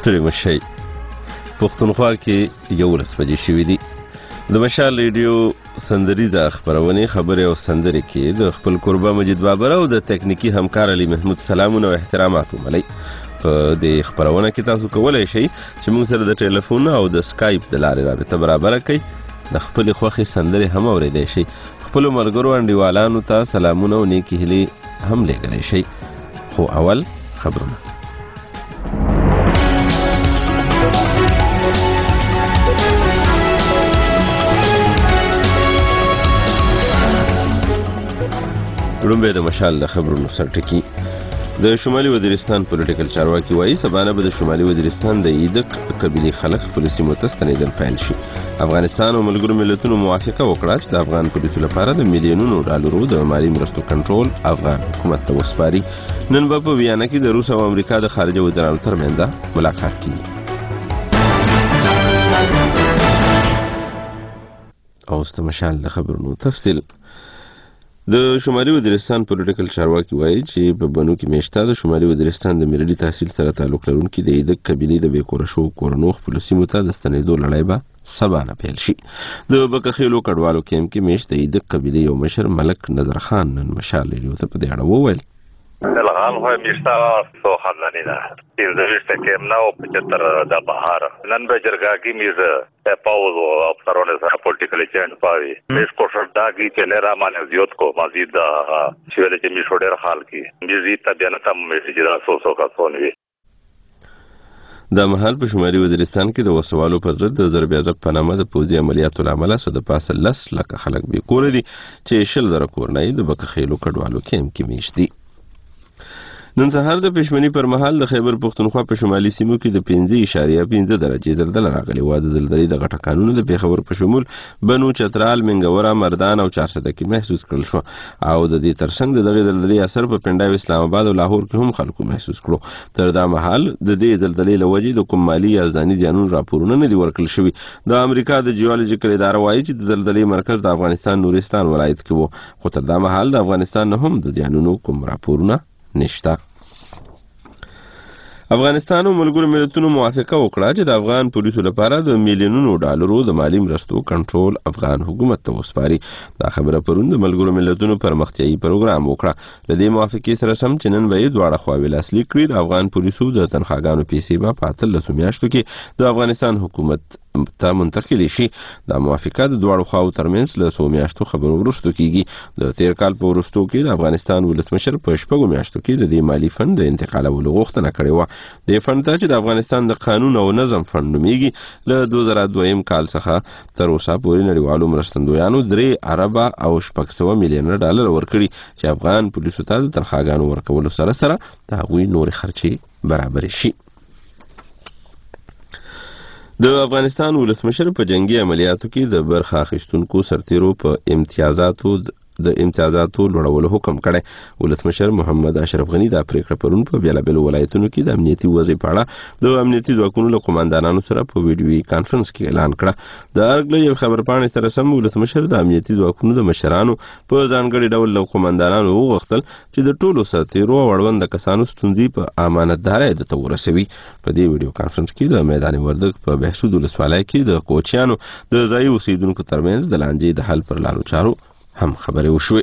ستړي مشئ. پښتونخوا کې 11 بجې شوي دي. د مشال ریډیو سندریزه خبرونه خبرې او سندرې کې د خپل قربا مجید بابر او د تکنیکی همکار علي محمود سلامونه او احترامات وملئ. په دې خبرونه کې تاسو کولای شئ چې موږ سره د ټلیفون او د سکایپ د لارې رابطه برابر کړئ. د خپل خوښي سندرې هم اوریدئ شئ. خپل ملګرو انډیوالانو ته سلامونه او نیکی هیلې هم لېږلی شئ. خو اول خبرونه. لومبه د مشال د خبرونو سرټکی. د شمالي وزیرستان پولیټیکل چارواکي وایي سبانه به د شمالي وزیرستان د ایدک قبیلې خلک خپل سیمو ته ستنېدل پیل شي. افغانستان او ملګرو ملتونو موافقه وکړه چې د افغان پولیسو لپاره د میلیونونو ډالرو د مالي مرستو کنټرول افغان حکومت ته وسپاري. نن به په ویانا کې د روس او امریکا د خارجه وزیرانو ترمنځ ملاقات کیږي. اوس د مشال د خبرونو تفصیل. د شمالي وزیرستان پولیټیکل چارواکي وایي چې په بنو کې میشته د شمالي وزیرستان د ملي تحصیل سره تعلق لرونکي د ایدک قبیلې د بیکوره شو کورنو خپلو سیمو ته د ستنېدو لړۍ به سبا نه پیل شي. د بکخیلو کډوالو کیمپ کې میشت د ایدک قبیلې یو مشر ملک نظر خان نن مشال ریډیو ته په دې اړه وویل. الغال هو میشته سو خاندانی ده. پینځه کېم نه او 75 د بهار نن به جرګاګي میز پاوز او افسرونه سره پولیټیکل ایجنټ پاوي. میز کوشش داګي چې نه را مانه زیات کو مزید دا چې ولې چې میشو ډېر حال کی میزي ته بیان ته میسج را سو کا سونوي. د محل په شمالي وزیرستان کې د وسوالو پر ضد د ضرب عضب په نامه د پوځي عملیاتو لامل سو د پاسه 10 لکه خلک به کور دي چې 10 کورنۍ د بکخیلو کډوالو کیمپ کې میشت دي. نن سهار د پښمنی پر مهال د خیبر پختونخوا په شمالي سیمو کې د 5.5 درجه زلزله راغلې و. د زلزلې د غټه قانون د پیښور په شمول بنو چترال منګورا مردان او 400 کې محسوس کړل شو او د دې ترڅنګ د دغه زلزلې اثر په پنډای اسلام آباد او لاهور کې هم خلکو محسوس کړو. تر دا مهال د دې زلزلې لوجې د کوم مالی یا ځاني زیانونو راپورونه نه دي ورکړل شوي. د امریکا د جیولوژیکل اداره وایي چې د زلزلې مرکز د افغانستان نورستان ولایت کې وو، خو تر دا مهال د افغانستان نه هم د زیانونو کوم راپورونه نشته. افغانستان او ملګرو ملتونو موافقه وکړه چې د افغان پولیسو لپاره د میلیونونو ډالرو د مالي مرستو کنټرول افغان حکومت ته وسپاري. دا خبره پرون د ملګرو ملتونو پرمختیایي پروګرام وکړه. له دې موافقې سره سم چې نن به یې دواړه خواوې لاسلیک کړي. د افغان پولیسو د تنخواګانو پیسې به په 13 میاشتو کې د افغانستان حکومت ته منتقل شي. دا موافقه د دواړو خواو ترمنځ له 100 میاشتو خبرو وروسته کیږي. د تیر کال په وروستو کې د افغانستان ولسمشر په 6 میاشتو کې د دې مالی فند د انتقالولو غوښتنه کړې وه. د فند ته چې د افغانستان د قانون او نظم فند نومیږي له 2002 کال څخه تر اوسه پورې نړیوالو مرستندویانو 3 اربه او 600 میلیونه ډالر ورکړي چې افغان پولیسو ته د تنخواګانو ورکولو سره سره د هغوی نورې خرچې برابر شي. د افغانستان ولسمشر په جنگي عملیاتو کې د برخه اخیستونکو سرتیرو په امتیازاتو لوړولو حکم کړی. ولسمشر محمد اشرف غنی دا پریکړه پرون په بیلابیلو ولایتونو کې د امنیتي وضع په اړه د امنیتي ځواکونو له قوماندانانو سره په ویډیوي کانفرنس کې اعلان کړه. د ارګ له یو خبرپاڼې سره سم ولسمشر د امنیتي ځواکونو د مشرانو په ځانګړي ډول له قوماندانانو وغوښتل چې د ټولو سرتیرو او اړوند کسانو ستونزې په امانتدارۍ ته ورسوي. په دې ویډیو کانفرنس کې د میدان وردګ په بهسود ولسوالۍ کې د کوچیانو د ځایي اوسیدونکو ترمنځ د لانجې د حل پر لارو چارو هم خبرې وشوي.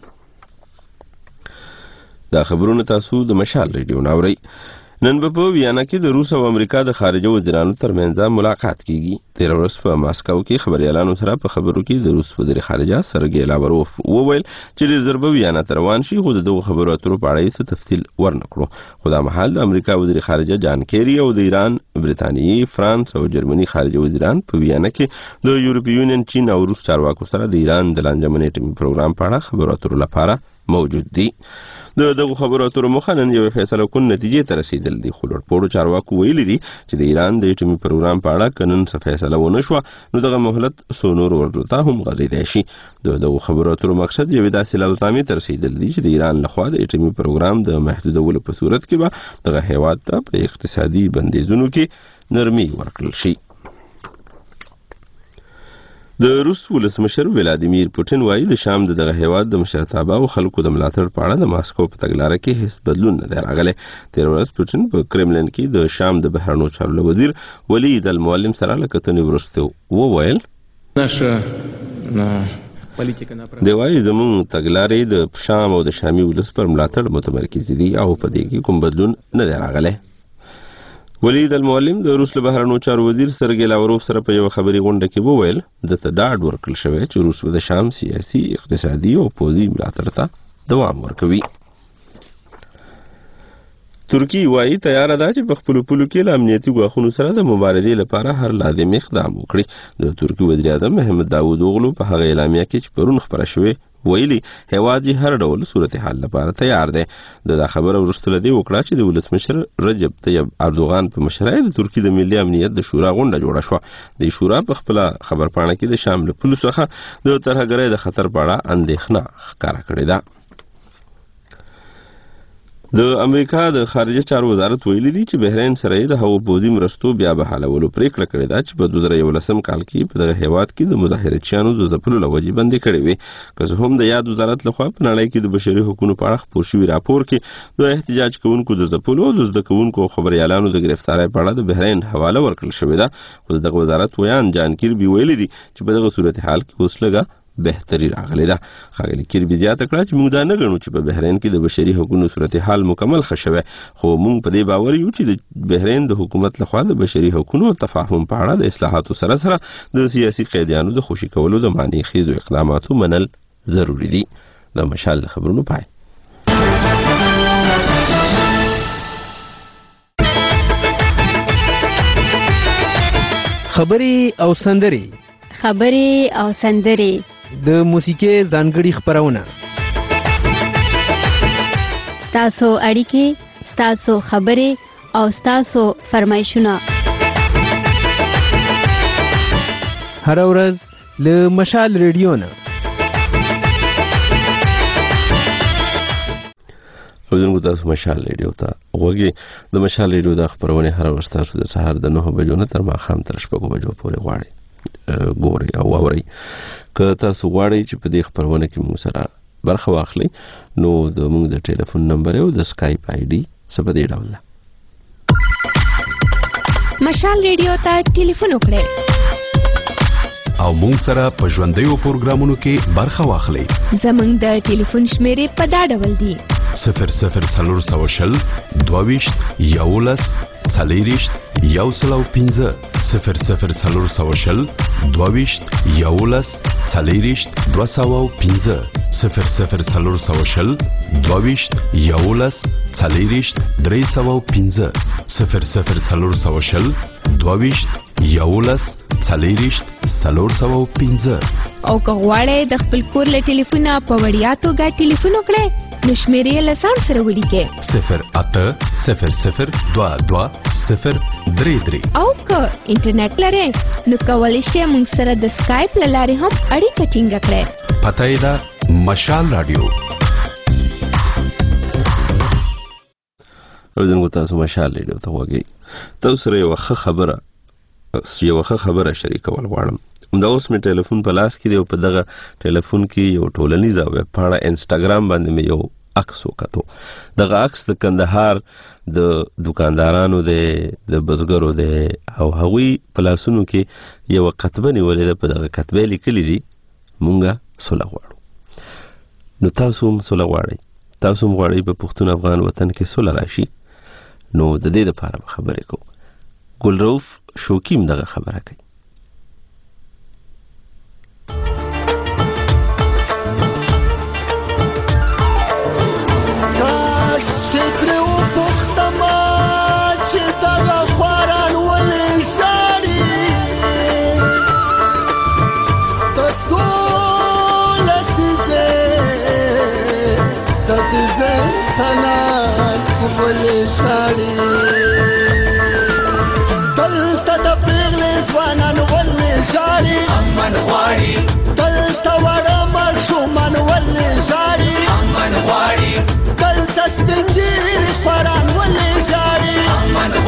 دا خبرونه تاسو د مشال ریډیو ناورئ. نن به په ویانا کې د روس او امریکا د خارجه وزیرانو ترمنځ ملاقات کیږي. تیر ورځ په ماسکو کې خبريالانو سره په خبرو کې د روس وزیر خارجه سرګی لاوروف وویل چې د ضربه ویانا تر روان شي، خو دغه خبرو اترو په اړه څه تفصیل ورنکړو. خو دا مهال د امریکا وزیر خارجه جان کیری او د ایران، برتانیې، فرانس او جرمني خارجه وزیران په ویانا کې د یورپی یونین، چین او روس چارواکو سره د ایران د لانجمن اټومي پروګرام په اړه خبرو اترو لپاره موجود دي. دغه خبرو اترو مخه نن یو فیصله کون نتیجې ته رسیدل دي. خو لوړپوړو چارواکو ویلي دي چې د ایران د اټومي پروګرام په اړه که نن څه فیصله ونه شوه نو دغه مهلت څو نورو ورځو ته هم غځېدی شي. دغه خبرو اترو مقصد یوې داسې لازمې ته رسیدل دي چې د ایران لخوا د اټومي پروګرام د محدودولو په صورت کې به دغه هیواد ته په اقتصادي بندیزونو کې نرمي ورکړل شي. د روس ولسمشر ولادیمیر پوتین وایي د شام دغه هیواد د مشرتابه او خلکو د ملاتړ په اړه د ماسکو په تګلارې کې هیڅ بدلون نه دی راغلی. تېره ورځ پوتین په کرملین کې د شام د بهرنیو چارو وزیر ولید المعلم سره له کتنې وروسته وویل دی وایي زموږ تګلارې د شام او د شامي ولس پر ملاتړ متمرکز دي او په دې کې کوم بدلون نه دی راغلی. ولید المعلم د روس له بهرنیو چارو وزیر سرګی لاوروف سره په یو خبري غونډه کې وویل دته ډاډ ورکړل شوی چې روس د شام سیاسي، اقتصادي او پوځي ملاتړ ته دوام ورکوي. ترکی وایي تیار ده چې په خپلو پولو کې له امنیتي ګواښونو سره د مبارزې لپاره هر لازم اقدام وکړي. د ترکی وزیر اعظم محمد داوود اوغلو په هغه اعلامیه کې چې پرون خپره شوې ویلي هیواد یې هر ډول صورتحال لپاره تیار دی. دا خبره وروسته له دې وکړه چې د ولسمشر رجب طیب اردوغان په مشرۍ د ترکیې د ملي امنیت د شورا غونډه جوړه شوه. د شورا په خپل خبرپاڼه کې د شام له پولو څخه د ترهګرۍ د خطر په اړه اندېښنه ښکاره کړې ده. د امریکا د خارجه چارو وزارت ویلي دی چې بحرین سره د هغو پوځي مرستو بیا بحالولو پریکړه کړې ده چې په 2011 کال کې په دغه هیواد کې د مظاهرچیانو د ځپلو له وجې بندي کړې وي. که څه هم د یاد وزارت لخوا په نړۍ کې د بشري حقوقو په اړه خپور شوي راپور کې د احتجاج کوونکو د ځپلو او د زده کوونکو او خبريالانو د گرفتارۍ په اړه د بحرین حواله ورکړل شوې ده. خو دغه وزارت ویان جان کیربي ویلي دی چې په دغه صورتحال کې اوس لږه بهتري راغلی ده. ښاغلي کیربي زیاته کړه چې موږ دا نه ګڼو چې په بحرین کې د بشري حقوقو صورتحال مکمل ښه شوی، خو موږ په دې باور یو چې د بحرین د حکومت لخوا د بشري حقوقو تفاهم په اړه د اصلاحاتو سره سره د سیاسي قیدیانو د خوشي کولو د معنی خیزو اقداماتو منل ضروری دي. د مشال خبرونو پای. خبرې او سندرې د موسیقي ځانګړي خبرونه، ستاسو اړیکې، ستاسو خبرې او ستاسو فرمایشونه هر ورځ له مشال ریډیو نه. اوس تاسو مشال ریډیو ته وګورئ. د مشال ریډیو د خبرونه هر ورځ تاسو د سهار د 9 بجو نه تر ماښام تر 6 بجو پورې غواړئ ګوري او اوري. که تاسو غواړئ چې په دې خبرونه کې موږ سره برخه واخلئ نو د موږ د ټلیفون نمبر او د سکایپ آی ډي څه په دې ډول ده. مشال ریډیو ته ټلیفون وکړئ او موږ سره په ژوندیو پروګرامونو کې برخه واخلئ. زموږ د ټلیفون شمیرې په دا ډول دي: 00 22 11 40 105 00 22 11 40 205 00 22 11 40 305 00 22 11 40 305. او که غواړئ د خپل کور له ټلیفونه په وړیا توګه ټلیفون وکړئ نو شمیرې له ځان سره ولیکئ 0800 22 033. او که انټرنیټ لرئ نو کولی شئ موږ سره د سکایپ له لارې هم اړیکه ټینګه کړئ. پته یې ده مشال رادیو. اوس تاسو مشال ریډیو ته وګورئ. تاسو سره یو ښه خبره شریکول غواړم. دا اوس مې ټلیفون په لاس کې دی او په دغه ټلیفون کې یو ټولنیزه ویب پاڼه انسټاګرام باندې مې یو عکس وکتو. دغه عکس د کندهار د دکاندارانو دی، د بزګرو دی او هغوی په لاسونو کې یو کتبه نیولې ده. په دغه کتبه لیکلي دي مونږه صلح غواړو. نو تاسو هم صلح غواړئ، تاسو هم غواړئ په پښتون افغان وطن کې صلح راشي، نو د دې لپاره به خبرې کوو. ګلروف شوکیم دغه خبره کوي.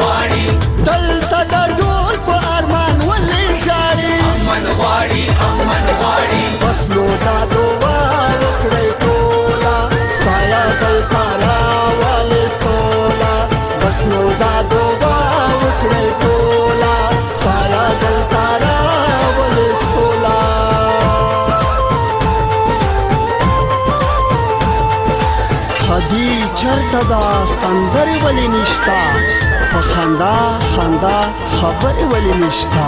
I'm دا سندرې ولې نشتا په خندا خندا خبرې ولې نشتا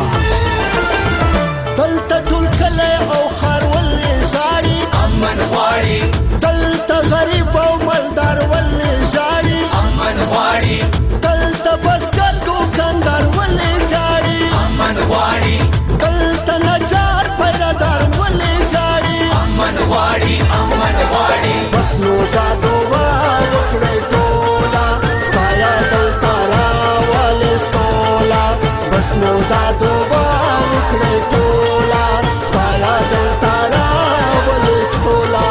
دلته ټول کلی او ښار ولې ژاړي امن غواړي دلته غریب او مالدار ولې ژاړي امن غواړي دلته بزګر دوکاندار ولې ژاړي امن غواړي دلته نجار پیدادار ولې ژاړي امن غواړي امن غواړي بس نو دا دعا وکړئ ټوله خدایه دلته راولې سوله بس نو دا دعا وکړئ ټوله خدایه دلته راولې سوله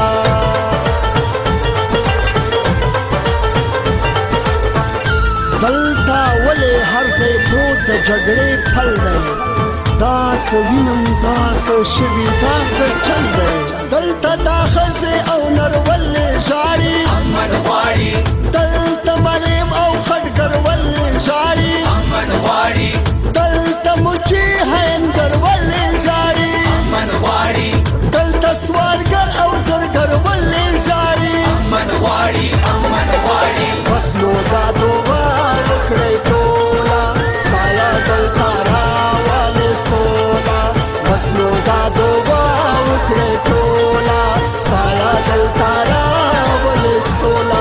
دلته ولې هر ځای پروت د جګړې پل دی دا څه وینم دا څه شوي دا څه چل دی دلته دا ښځې او نر ولې ژاړي امن غواړي دلته مریم او خټګر ولې ژاړي امن غواړي دلته مچي هینګر ولې ژاړي امن غواړي دلته سوالګر او زرګر ولې ژاړي امن غواړي امن غواړي بس نو دا دعا وکړئ ټوله خدایه دلته راولې سوله بس نو دا دعا وکړئ ټوله خدایه دلته راولې سوله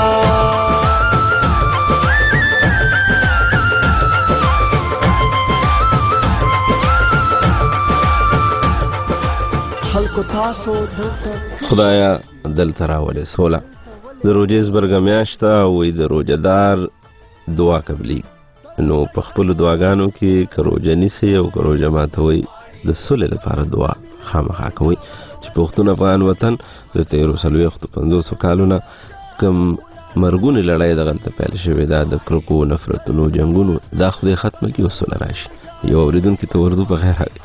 خلکو تاسو دلته خدایا دلته راولې سوله د روژې زبرګه میاشت ده او د روژهدار دعا قبلي نو په خپلو دعاګانو کې که روژه نیسئ او که روژه ماتوئ د سولې لپاره دعا خامخا کوئ چې پښتون افغان وطن د تېرو 450 کالو نه کوم مرګونې لړۍ دغلته پیل شوې ده د کرکو نفرتونو جنګونو دا خدای ختمه کړي او سوله راشي یو اورېدونکي ته وردو په خیر راغلی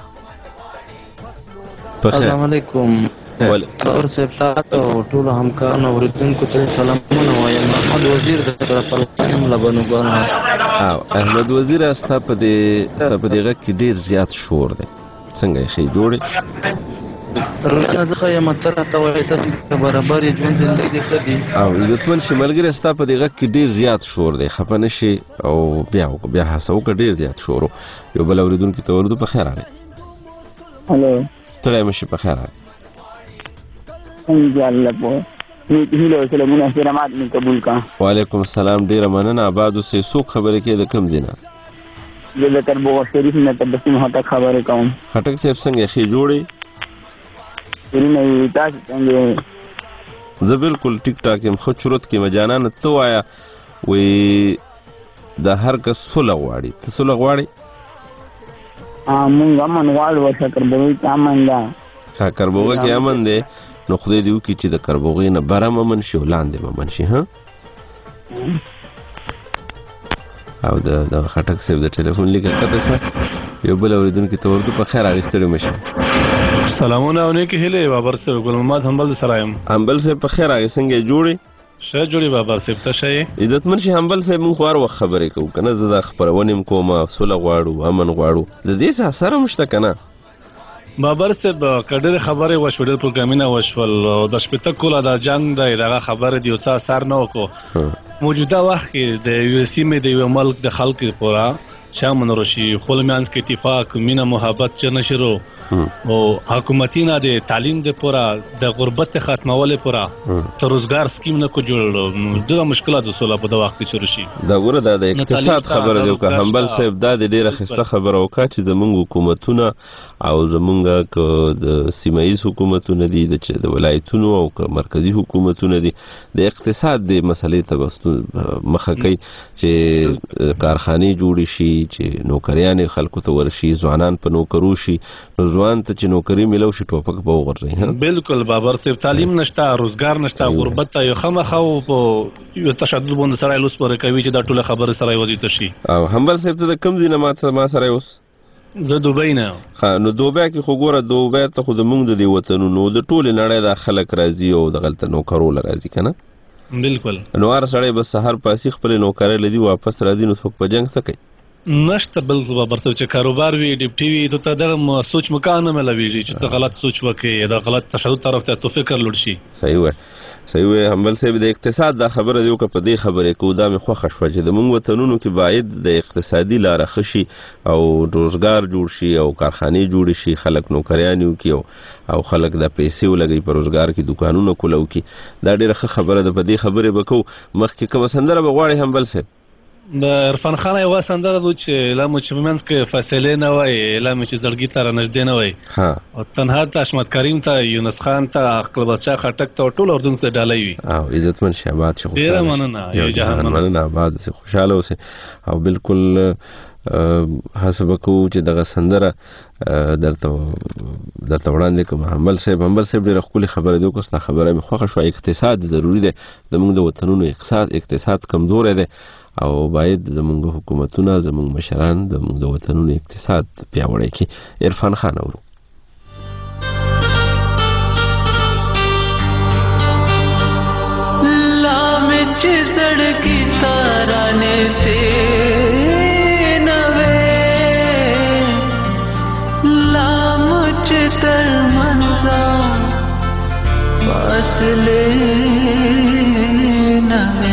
السلام علیکم اور صاحب تاسو ټول همکارانو اوریدونکو ته سلامونه وایم محمد وزیر د پرلپسم لبنو ګانو او احمد وزیر استا په دې غږ کې ډیر زیات شور دی څنګه یې ښې جوړې رونه ځکه یم تر ته وایي تاسو برابر یې ژوند زندګي کړي او عزتمن چې ملګری استا په دې غږ کې ډیر زیات شور دی خفه نشي او بیا هڅه وکړه ډیر زیات شور یو بل اوریدونکي ته وردو په خیر راغلی هلو ستړی مشي په خیر راغلی انشاءالله په هیله سلامونه احترامات مې قبول کا وعلیکم السلام ډیره مننه آباد اوسئ څوک خبرې کوي د کوم ځای نه زه د تربوغ شریف نه تبسم هټک خبرې کوم خټک صاحب څنګه ښې جوړې سرونه یې تاسو څنګه زه بالکل ټیک ټاک یم ښه چورت کې مجانانه ته وایه وایي د هر کس سوله غواړي ته سوله غواړې مونږ امن غواړو شکربوغۍ کې امن ده کربوغه کې امن دی نو خدای دې وکړي چې د کربوغۍ نه بره ممن شي او لاندې ممن شي ها او د خټک صاحب د ټلیفون لیکه کته شوه یو بل اورېدونکي ته وردو په خیر راغی ستړي مه شي سلامونه او نیکې هیلې بابر صاحب ګل محمد همبل سره یم همبل صاحب په خیر راغی څنګه یې جوړې ښه جوړې بابر صاحب ته ښه یې عزتمن شي همبل صاحب موږ خو هر وخت خبرې کوو که نه زه دا خپرونې م کومه سوله غواړو امن غواړو د دې څه اثر هم شته که نه بابر صاحب که ډېرې خبرې وشوه ډېر پروګرامونه وشول او د شپېته کوله د جنګ دی دغه خبرې دي یو څه اثر نه وکړو موجوده وخت کې د یوې سیمې د یوه ملک د خلکو پوره چې امن راشي خپل منځ کې اتفاق مینه محبت چې نه شروع او حکومتونه د تعلیم د پوره د غربت ختمولو پوره تر روزګار سکیم نه کو جوړ ډېره مشکلات وسوله په د وخت کې شروع شي دا ګوره دا د اقتصاد خبره دی که همبل صاحب دا د ډېره ښایسته خبره وکړه چې زمونږ حکومتونه او زمونږ که د سیمه ییز حکومتونه دي د ولایتونو او که مرکزي حکومتونه دي د اقتصاد د مسلې ته مخه کوي چې کارخانې جوړې شي چې نوکریانې خلکو ته ورشي ځوانان په نوکرو شي نو ځوان ته چې نوکري ملو شي ټوپک به وغورځوي بالکل بابر صاحب تعلیم نشته روزګار نشته غربت ته یو خامخا په یو تشدد باندې سره لوس پورې کوي چې دا ټوله خبره سره یوځای ته شي او همبل صاحب ته د کوم ځای نه ما سره اوس زه دوبۍ نه نو دوبۍ کې خو ګوره دوبۍ ته خو زمونږ د دې وطنونو د ټولې نړۍ دا خلک راځي او دغلته نوکروله راځي که نه بالکل نو هر سړی به سهار پاسي خپلې نوکرۍ لدي واپس راځي نو څوک په جنګ څه کوي نشته بالکل بابر صاحب چې کاروبار وي ډیپټي وي ته دغه سوچ مکان نه ملويږي چې ته غلط سوچ وکړې دا غلط تشدد طرف ته تو فکر لوړ شي صحیح وای صحیح وي همبل صاحب د اقتصاد دا خبره دی او که په دې خبرې کو دا مې خوښه شوه چې د موږ وطنونو کې باید د اقتصادي لاره ښه شي او روزګار جوړ شي او کارخانې جوړې شي خلک نوکریان وکړي او خلک د پیسې ولګي په روزګار کې دوکانونه کولو کې دا ډېره ښه خبره ده په دې خبرې به کوو مخکې کومه سندره به غواړې همبل صاحب د عرفان خان یوه سندره ده چې لا مو چې په منځ کې فاصلې نه وای لا مو چې زړګي ته رانږدې نه وای او تنها ته حشمت کریم ته یونس خان ته عقل بادشاه خټک ته ټول اردن ته ډالۍ وي او عزتمن شه آباد شه ډېره مننه یو جهان مننه آباد سه خوشاله اوسه او بالکل حسب کو چې دغه سندره درته وړاندې کوم همبل صاحب ډېره ښکلې خبره دی اوس دا خبره مې خوښه شوه اقتصاد ضروري دی زموږ د وطنونو اقتصاد کمزوری دی او باید زموږ حکومتونه زموږ مشران زموږ د وطنونو اقتصاد پیاوړی کړي عرفان خان اورو لا میں چڑ کی تارانے سے نوے لا مجھ تر منزا فاصلے نوے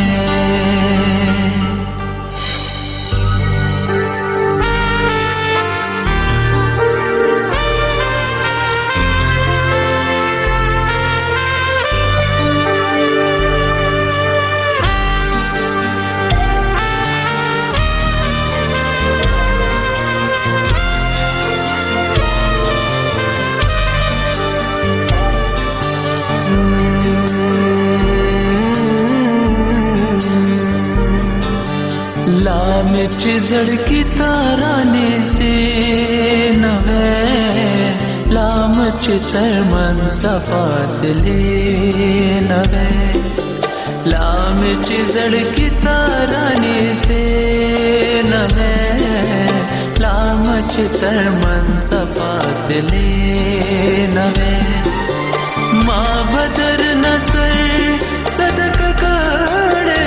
زڑکی تارانے سے نوے لام چتر منصا فاصلے نوے لام زڑکی تارانے سے نوے لام چتر منصا فاصلے نوے ماں بدر نصر صدق کڑے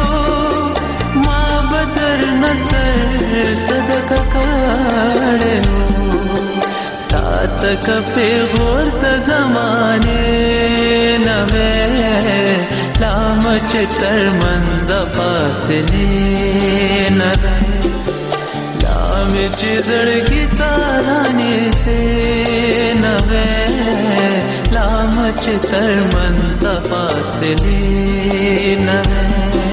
صدقہ کڑے ہو تات کپے غور تا زمانے نوے لام چتر منزا فاصلے نوے لام چزڑگی تارانے سے نوے لام چتر منزا فاصلے نوے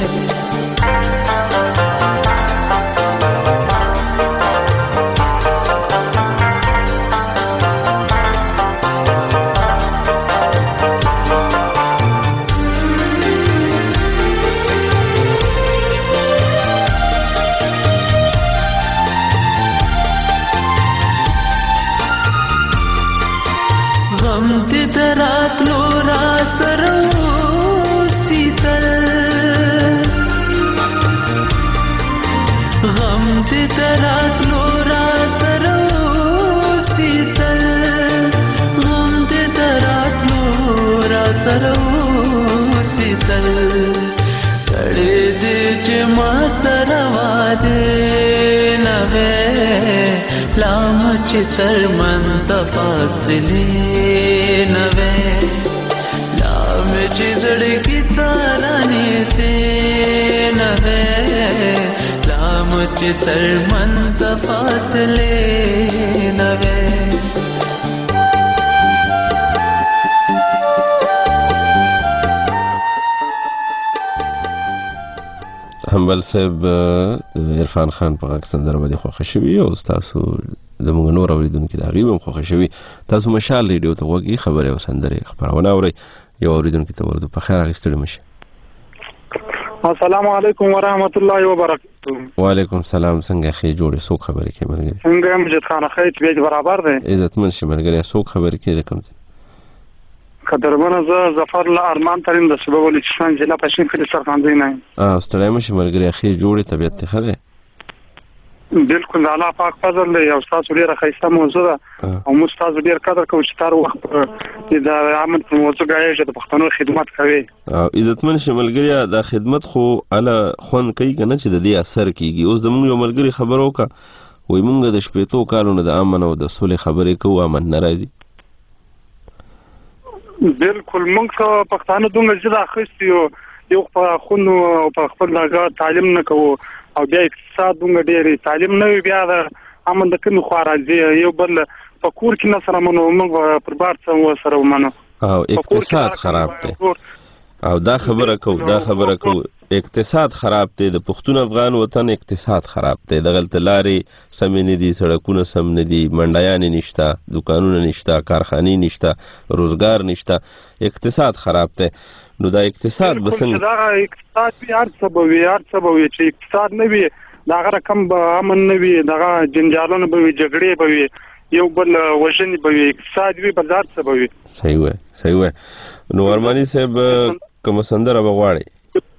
رات لو را سرو سیتل غم دے رات لو را سرو سیتل غم دے رات لو را سرو سیتل کڑے دے جما سروا دے نوے لام چتر منزا فاصلے نوے لام چڑکی تارانے سے نوے لام چتر منزا فاصلے نوے همبل صاحب عرفان خان په غږ سندره باندې خوښه شوي او تاسو زموږ نور اورېدونکي د هغې هم خوښه شوي تاسو مشال ریډیو ته غوږ یې خبرې او سندرې خپرونه اورئ یو اورېدونکي ته ورده په خیر اخیستلې مشه السلام علیکم ورحمت الله وبرکاته وعلیکم السلام څنګه ښې جوړې څوک خبرې کوي ملګري څنګه مجید خان ښې طبیعت برابر دی عزتمن شي ملګري څوک خبرې کوي د کوم ځای قدرمنه زه ظفر الله ارمان ترين د صوبه بلوچستان ضلع پښین کلی سرخاندی نه ستړی مشه ملګري ښې جوړې طبیعت ته ښه دی بالکل الله پاک فضل دی او تاسو ډیره ښایسته موضوع ده او موږ تاسو ډیر قدر کوو چې تاسو وخت د عامه موضوع غواړئ چې د پښتنو خدمت کوي عزتمن شي ملګري دا خدمت خو اله خون کوي کنه چې د دې اثر کیږي اوس د موږ یو ملګري خبرو کا وای موږ د شپېتو کالونو د امن او د صلح خبرې کوو امن ناراضي بالکل موږ پښتانه دومره ځدا اخیستي یو په خونو او په خپل لګا تعلیم نه کوو او بیا اقتصاد دومره ډېر تعلیم نه وي بیا د امن د کوم خو راځي یو بل په کور کې نه سره موږ پر بار څنګه سره ومنو او اقتصاد خراب دی او دا خبره کو اقتصاد خراب دی د پښتون افغان وطن اقتصاد خراب دی د غلط لارې سم نه دي سړکونه سم نه دي منډیان نشته دکانونه نشته کارخانې نشته روزګار نشته اقتصاد خراب دی نو دا اقتصاد بسنګ دا اقتصاد به هر څه به چې اقتصاد نه وي دا رقم به امن نه وي دا جنجالونه به وي جګړې به وي یو بل وژنې به وي اقتصاد وي بل هر څه به وي صحیح وای نو ارمانی صاحب کوم سندره بغواړي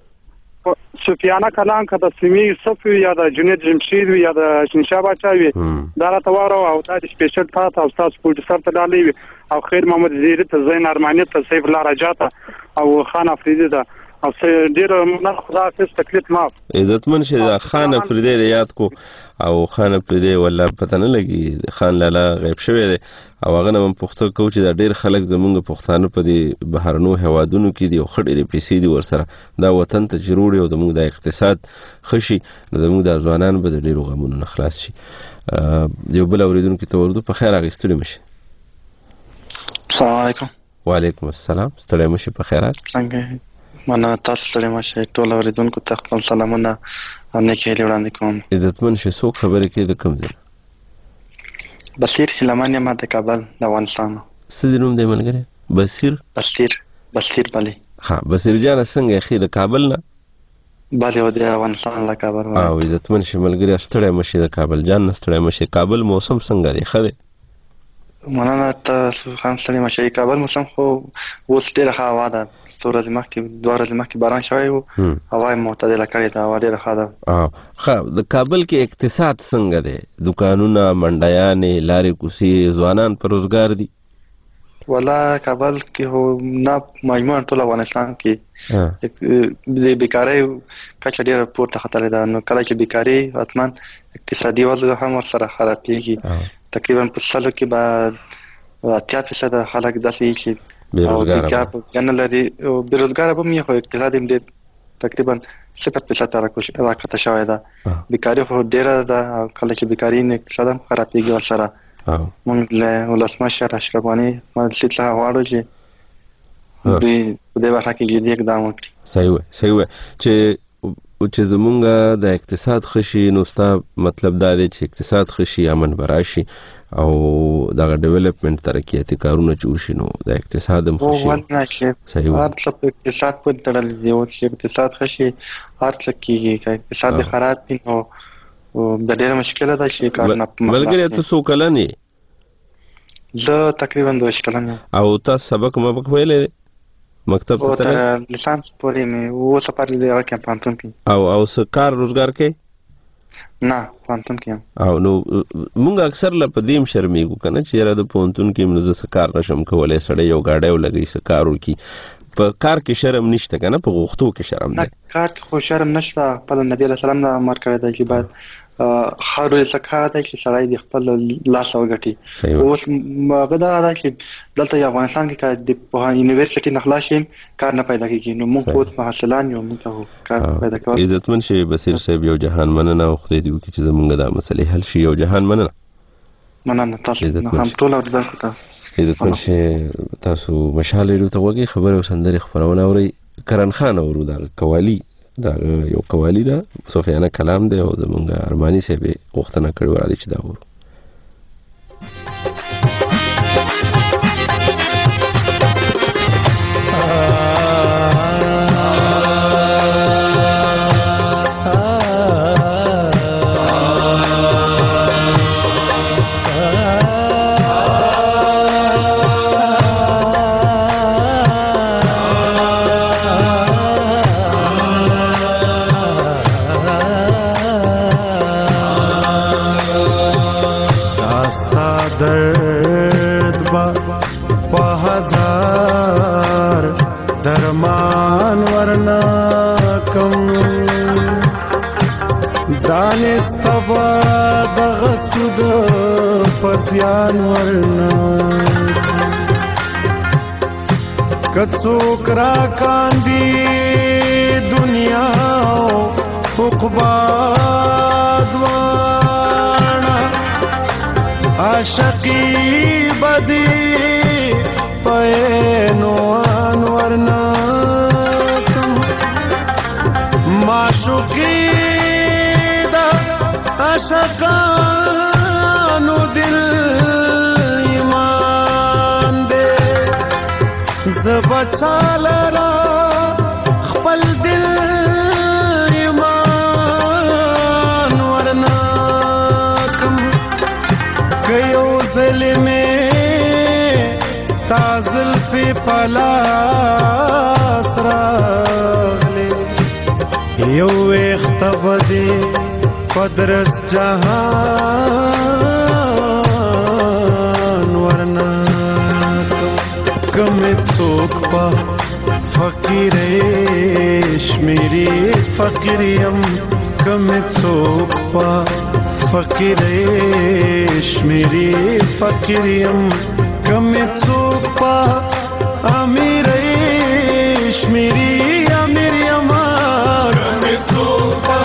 سفیانه کلام که د سیمې صفوي یا د جنید جمشید یا د شینشاه باچا وي دا راته واورو او دا د سپیشل تاسو او تاسو پروډوسر ته ډالۍ وي او خیر محمد زیری ته زین ارمانی ته سیف الله رجا ته او خان افریدی ته او ډیر نه خدا حافظ تکلیف معاف عزتمن شه خان افریدی یاد کو او خان افریدی ولا پته نه لګي خان لالا غیب شوی دی او هغه نن پښتو کو چې دا ډیر خلک زمونږ پښتانه په دې بهرنو هوادونو کې دی خړې پیسې دی ورسره دا وطن ته جوړي او زمونږ د اقتصاد خشي زمونږ د ځوانان به ډیرو غمونو نه خلاص شي یو بل اوریدونکو ته ورته په خیر اغستلی مشه السلام علیکم وعلیکم السلام ستړی مشه په خیرات څنګه مننه تاسو ستړي مشه ټول اوریدونکو ته خپل سلامونه او نیکي وړاندې کوم عزتمن شه څوک خبرې کوي د کوم ځای بصیر هلمند یم د کابل د افغانستان څه د نوم دی ملګری بصیر بلی ها بصیر جان څنګه اخی د کابل نه بلی و د افغانستان له کابل او عزتمن شه ملګری ستړی مشه د کابل جان نه ستړی مشه کابل موسم څنګه دی خله مننه تاسو هم ستړي مشه کابل موسم خو اوس ډېره ښه هوا ده څو ورځې مخکې 2 ورځې مخکې باران شوی و هوا یې معتدله کړې ده هوا ډېره ښه ده ښه د کابل کې اقتصاد څنګه دی دکانونه منډیانې لارې کوڅې ځوانان په روزګار دي ولا کابل کې هو نه مجموعاً ټول افغانستان کې د بیکارۍ کچه ډېره پورته ختلې ده نو کله چې بیکاري حتما اقتصادي وضع هم ورسره خرابېږي تقریبا په سلو کې به 80% خلک داسې چې او بیکار نه لري او بیروزګاره به مې خو اقتصاد هم ډېر تقریبا 0% راکته شوی ده بیکاري خو ډېره ده او کله چې بیکاري نه اقتصاد هم خرابېږي ورسره موږ له ولسمشر اشرف غني مجلس څخه غواړو چې دوی په دې برخه کې جدي اقدام وکړي صحیح و چې زمونږ د اقتصاد خشي نو ستا مطلب دا دی چې اقتصاد خشي امن براشي او دغه ډیولپمنٹ ترقیاتي کارونه چې وشي نو د اقتصاد هم خشي ونه شي هر څه په اقتصاد پورې تړلې دي او چې اقتصاد خشي هر څه کېږي که اقتصاد خراب وي نو د ډېره مشکله ده چې کار نه ملګری ته څو کلن یې زه تقریبا 2 کلن او تاسو سبق ویلی مکتب ته تر لیسانس پورې مې و سفر لیدل کې پانتون کې او څه کار روزګار کې نه پانتون کې او نو مونږ اکثر له پدیم شرمېږو کنه چې را د پانتون کې موږ څه کار نشم کولای سړی یو گاډي ولګي څه کار وکي په کار کې شرم نشته کنه په غوښتو کې شرم نه کار کې خو شرم نشته په نبی علیہ السلام نه امر کړی دی چې باید خارو زکات دی چې سړی د خپل لاس وګټي اوس مګه دا چې دلته افغانستان کې د په یونیورسيټي نه خلاص شي کار نه پیدا کیږي نو موږ اوس محصلان یو موږ کار پیدا کوو عزتمن شي بصیر صاحب یو جهان مننه او خدای دې وکړي چې زمونږ د مسلې حل شي یو جهان مننه تاسو هم ټول اوریدونکو ته عزتمن شي تاسو مشال لري ته وګي خبره وسندري خبرونه اوري کرن خان اورو دا قوالی دا یو قوالی دا سفیانه کلام دی او زمونږ ارمانی صاحب غوښتنه کړې و راځي چې دا اورو کڅوک را کاندي دنیا عقبا دوانا عاشقی بدی پینو انورنا کم معشوقی دا عاشقانو دل ایمان دے زبچا لرا خپل دل ایمان ورنا کم کيو ظلمه تازل فی پلاس راغلی یو اختبدی قدرس جهان ورنا کم څوک پا فقیرش میری فقیریم کم څوک پا فقیرش میری فقیریم کم څوک پا امیرش میری امیریم کم څوک پا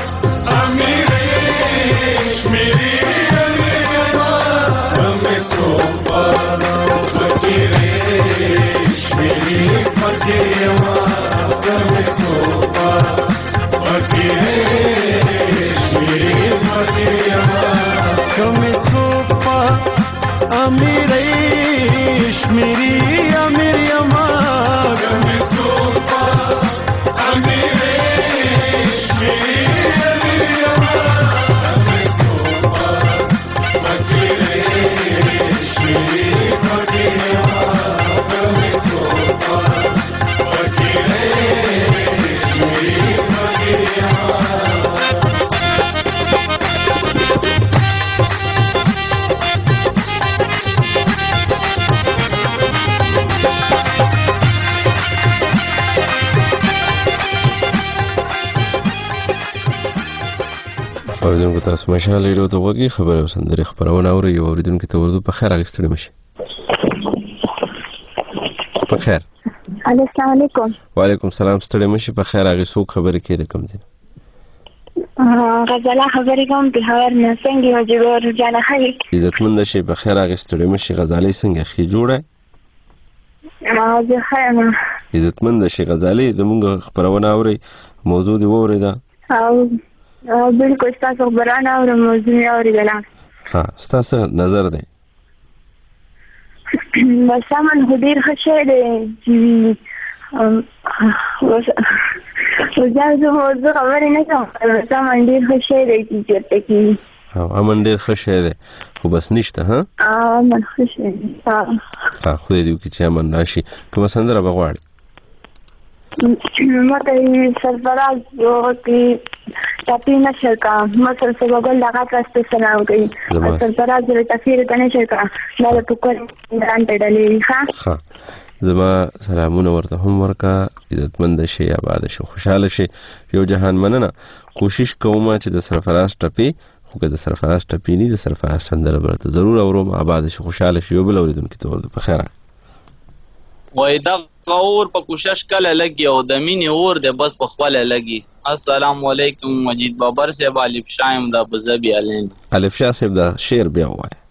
امیرش میری امیریم کم څوک پا فقیرش میری فقیریم کم څوک پا فقیرش میری فقیریم کم څوک پا امیرش میری امیریم کم څوک پا امیرش میری امیریم کم څوک پا فقیرش میری فقیریم کم څوک پا فقیرش میری فقیریم اوریدونکو تاسو مشال ریډیو ته وګورئ خبره او سندري خبرونه اوري یو اوریدونکو ته ورته په خیر اغستړي مشي په خیر السلام علیکم وعلیکم السلام ستړي مشي په خیر اغه څوک خبرې کوي کوم دي غزاله خبرې کوم په هر نه څنګه مجبور جانه خالي عزتمند شي په خیر اغستړي مشي غزالې څنګه خي جوړه زه خیمه عزتمند شي غزالې زموږ خبرونه اوري موضوع دی ووري دا بالکل تاسو خبرانه او موضوع اوریدل ها تاسو نظر دی بس من هدیر خشه دی چې وزازو موضوع خبرې نه کوم سامان ډیر خشه دی چې چرته کی امن ډیر خشه دی خو بس نشته ها امن خشه دی ها خو دې چې امن راشي کوم سندره بغواړي مته سرفراز وګي تاسو نشر کا مسل څه وګل لگا تاسو سلام کوي سرفراز د تفسیر کنه شرکا دا په کوم ځان ته ډلې ها زما سلامونه ورته هم ورکا عزتمند شي آباد شي خوشاله شي یو جهان مننه کوشش کوم چې د سرفراز ټپي خو که د سرفراز ټپي نه د سرفراز سندره برته ضرور اورم آباد شي خوشاله شي یو بل اوریدونکو ته ورته په خیر وای دا اور په کوشش کله لګي او د مینې اور دی بس په خپل لګي السلام علیکم مجید بابر صاحب الف شایم دا بزبی علین الف شاه صاحب دا شعر بیا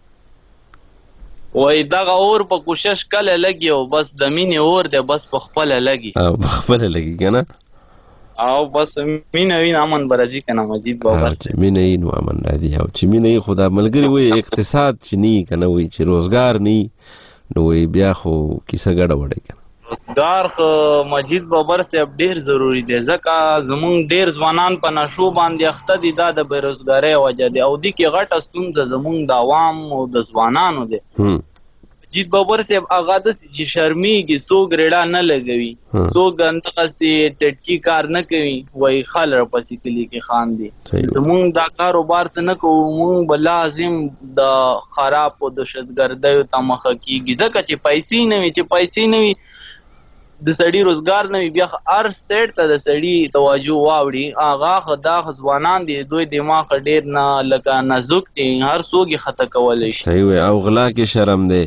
وای دا اور په کوشش کله لګي او بس د مینې اور دی بس په خپل لګي او په خپل لګي کنه او بس مینه وین امن برازي کنه مجید بابر مینه وین امن راځي او چې مینه خدا ملګری وي اقتصاد چې نی کنه وي چې روزګار نی نو بیا خو کیسه ګډه وړي کنه روزګار خو مجید بابر صاحب ډیر ضروری دی ځکه زمونږ ډیر ځوانان په نشو باندې اخته دي دا د بیروزګارۍ وجه دی او دې کې غټه ستونزه زمونږ د عوام او د ځوانانو دی مجید بابر صاحب هغه د چې شرمېږي څوک ریډا نه لګوي څوک دغسې ټټکي کار نه کوي وایي خل راپسې کلي کې خاندي زمونږ دا کاروبار څه نه کوو مونږ به لازم د خراب او دهشتګردیو ته مخه کېږي ځکه چې پیسې نه وي چې پیسې نه وي د سړي روزګار نه وي بیا هر سیټ ته د سړي توجه واوړي هغه دا ځوانان دي دوی دماغ ډېر نه لکه نازک دي هر څوک یې خطا کولی شي صحیح وي او غلا کې شرم دی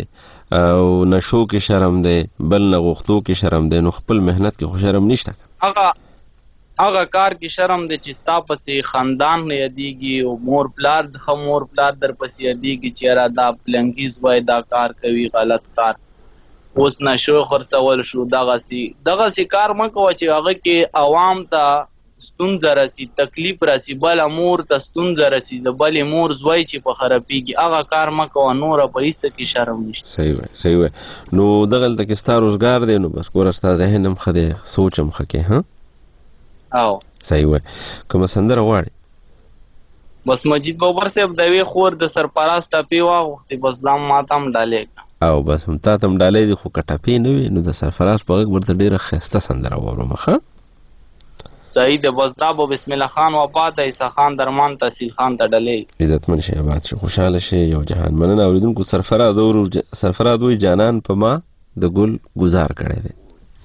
او نشو کې شرم دی، بل نه غوښتو کې شرم دی، نو خپل مهنت کې خو شرم نشته. هغه کار کې شرم دی چې ستا پسې خاندان نه یادېږي او مور پلار در پسې یادېږي چې یاره دا پلنګیز وای دا کار کوي غلط کار. اوس نشو خرڅول شو، دغسې کار مه کوه چې هغه کې عوام ته ستونزه راسي، تکلیف راسي، بله مور ته ستونزه راسي، د بلې مور زوی چې په خرابېږي. هغه کار مه کوه، نوره په هېڅ کې شرم نشته. صحیح وای. نو دغلته کې ستا روزګار دی، نو بس ګوره ستا ذهن هم ښه دی، سوچ هم ښه کې. او صحیح وای. کومه سندره غواړې؟ بس مجید بابر صاحب د یوې خور د سرفراز ټپې واغوښتې، بس دا ما ته هم ډالۍ کړه. او بس هم تا ته هم ډالۍ دي، خو که ټپې نه وي نو د سرفراز په غږ ورته ډېره ښایسته سندره واورم. ښه صحیح ده. بس دا به بسم الله خان وفات، عیسی خان درمان، تحصیل خان ته ډالۍ. عزتمن شي، آباد شي، خوشحاله شي، یو جهان مننه. اورېدونکو سرفراز وایي جانان په ما د ګل ګزار کړی دی.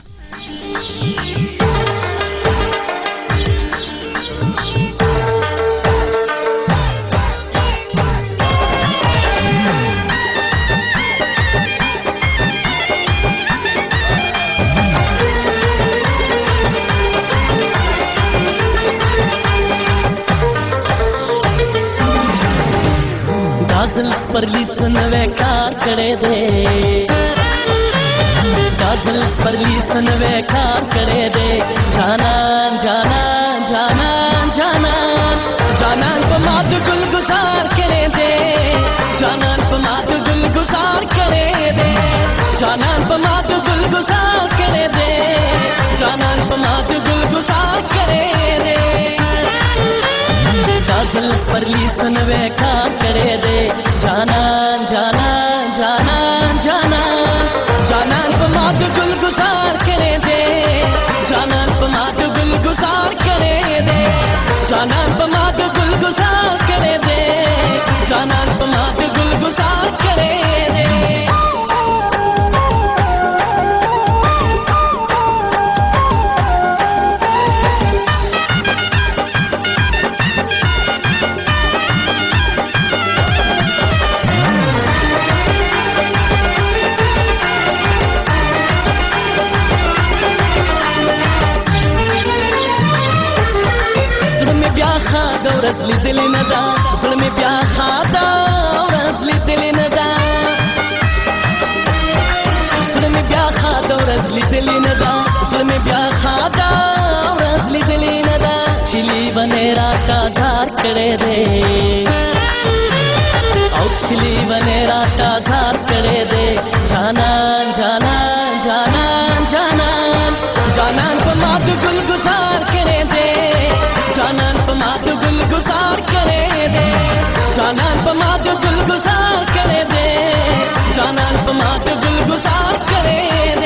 परली सनवे कार करे दे, काजल परली सनवे कार करे दे, जानान जानान जानान जानान जानान पमाद गुल गुजार करे दे, जानान पमाद गुल गुजार करे दे, जानान पमाद गुल गुजार करे दे, जानान पमाद गुल गुजार करे दे, काजल परली सनवे कार करे दे, जानान जानान जानान जानान जानान पमाद गुल गुजार करे दे, जानान पमाद गुल गुजार करे दे, जानान पमाद गुल गुजार करे दे, जानान पमाद गुल गुजार करे दे. ورزلی دل ندا زړه مې بیا خاطا ورزلی دل ندا زړه مې بیا خاطا ورزلی دل ندا زړه مې بیا خاطا ورزلی دل ندا چلی بنے را کا زار کړه دے او چلی بنے را کا زار کړه دے جانان جانان جانان جانان جانان په ماد ګل گزار کړه دے جانان په ماد ګل گزار کړه دے جانان په ماد ګل گزار کړه دے جانان په ماد ګل گزار کړه دے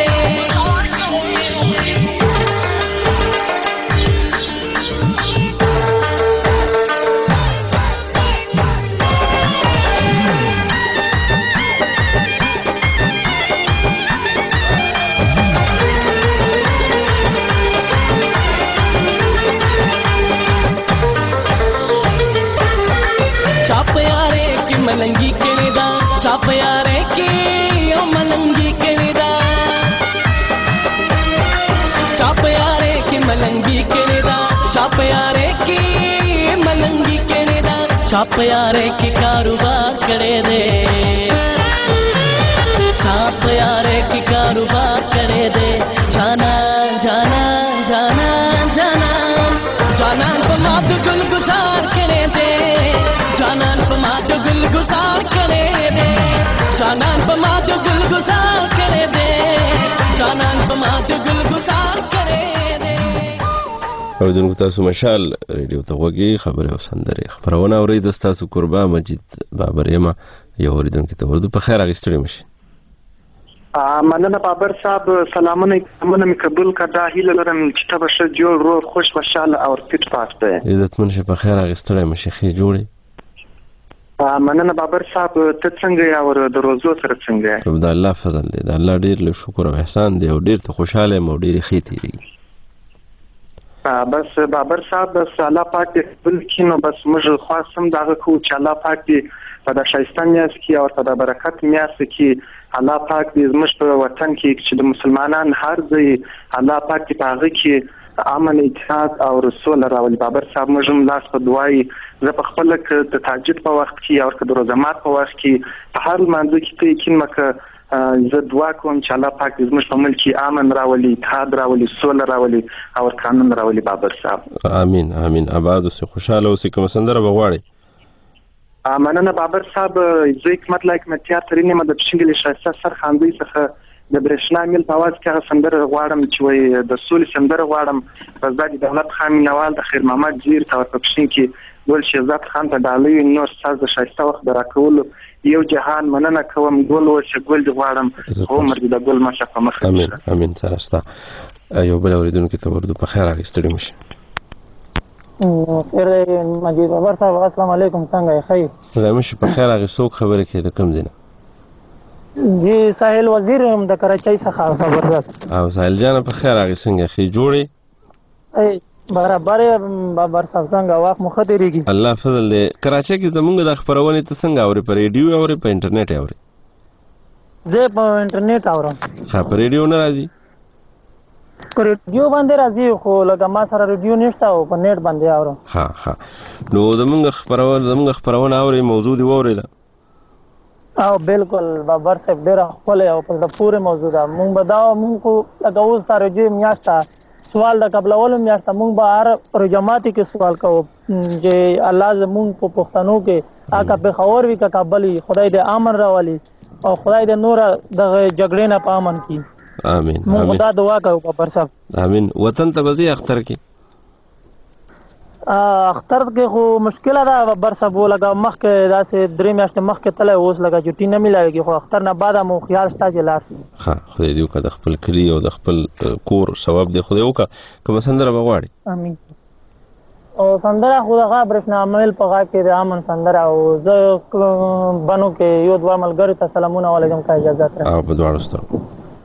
मलंगी कनेदा चाप यारे की ओ मलंगी कनेदा चाप यारे की मलंगी कनेदा चाप यारे की मलंगी कनेदा चाप यारे की कारोबार करे दे चाप यारे की कारोबार करे दे जानान जानान जानान जानान जानान पमाद गुल गुजार करे दे जानान पमाद गुल गुजार करे दे जानान पमाद गुल गुजार करे दे जानान पमाद गुल गुजार करे दे. اوریدونکو تاسو مشال ریډیو ته وګورئ خبره او سندره خبرونه اورئ د تاسو قربا مجید بابر یم یو اوریدونکو ته ورته په خیر اغستړي مشي. مننه بابر صاحب سلامونه مې قبول کړه هیله لرم چې تاسو ښه جوړ روغ خوش خوشاله او فټ پات ده. عزتمن شه په خیر اغستړي مشي خې جوړي. مننه بابر صاحب ته څنګه یا ور د روزو سره څنګه؟ د الله فضل دی د الله ډیر له شکر او احسان دی او ډیر ته خوشاله مو ډیر خېتی دی. بس بابر صاحب بس الله پاک دې بل کینو بس موږ خاصم دغه کو چې الله پاک دې په د شایستان میاس کې او په د برکت میاس کې الله پاک دې زموږ په وطن کې چې د مسلمانان هر ځای الله پاک دې په هغه کې امن اتحاد او رسول راولي. بابر صاحب موږ هم لاس په دعای زه په خپل د تهجد په وخت کې او د روزه مات په وخت کې په هر لمانځه کې ته یقین مکه زه دعا کوم چې الله پاک دې زموږ په ملک کې امن راولي، اتحاد راولي، سوله راولي او قانون راولي. بابر صاحب امين امين. آباد اوسې، خوشاله اوسې. کوم سندره به غواړئ؟ مننه بابر صاحب. زه حکمت لا حکمتیار ترینه د پښنګلې شایسته سر خاندوی څخه د برېښنا میل په اواز کې هغه سندره غواړم چې وایي د سولې سندره غواړم. رضا د دولت خان مینوال د خیر محمد زیر ته ورته پښین کې ګل شهزاد خان ته ډالۍ نور ساز د شایسته وخت د راکولو یو جهان مننه کوم. ګل اوسه ګل دې غواړم، عمر دې د ګل ماشه په مخ. امين امين. سره ستا یو بل اوریدونکو ته ورته په خیر راغستړي مشه. مجید بابر صاحب السلام علیکم، څنګه یې؟ خیر سلام شه. په خیر راغی. څوک خبره کوي د کوم ځای؟ جی ساحل وزیر هم د کراچۍ څخه خبر صاحب. او ساحل جان په خیر راغی. څنګه خې جوړې؟ برابر بابر صاحب. څنګه وخت مو خطرېږي؟ الله فضل دی. کراچۍ کې زمونږ د خبرونه ته څنګه اوري؟ په ریډیو اوري په انټرنیټ اوري؟ زه په انټرنیټ اورم. ها په ریډیو نه راځي؟ په ریډیو باندې راځي خو لکه ما سره ریډیو نشته او په نیټ باندې اورم. ها نو زمونږ خبرونه اوري، موضوع دی واورېده؟ او بالکل بابر صاحب ډېره ښکلې او په پورې موضوع ده. مونږ به دا مونږ خو لکه اوس تا رجوع میاشته سوال د قبلولو میاشته مونږ به هر رجماتي کې سوال کوو چې الله زمونږ په پښتنو کې که پېښور وي که کابل وي خدای دې امن راولي او خدای دې نوره دغه جګړې نه په امن کړي. امين مونږ دا دعا کوو بابر صاحب. امين. وطن ته به ځې اختر کې؟ اختر کې خو مشکله ده بابر صاحب. لکه مخکې داسې 3 میاشتې مخکې تللی، اوس لکه چټي نه میلاوېږي، خو اختر نه بعده مو خیال شته چې لاړ شي. ښه خدای دې وکړه د خپل کلي او د خپل کور ثواب دې خدای وکړه. کومه سندره به غواړې؟ امین. او سندره خو دغه برېښنا میل په غږ کې د امن سندره او زه بنو کې یو دوه ملګرو ته سلامونه ولیکم که اجازه راکړئ. او په دواړو سترګو.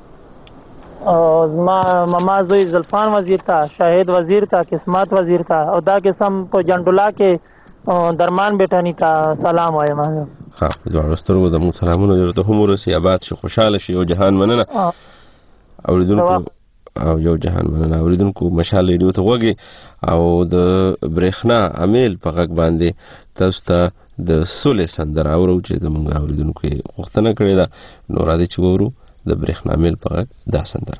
زما ماما زوی زلفان وزیر ته، شاهد وزیر ته، قسمت وزیر ته او دا قسم په جنډولا کې درمان بیٹانی ته سلام وایم. ها په دواړو سترګو د مونږ سلامونه درته هم ورسي. آباد شي، خوشحاله شي. یو جهان مننه اوریدونکو. او یو جهان مننه اوریدونکو. مشال ریډیو ته وګي او د برېښنا امیل په غږ باندې تاسو ته د سولې سندره اورو چې زمونږ اوریدونکو یې غوښتنه کړې ده. نو راځئ چې وورو د برېښنا میل په غږ دا سندره.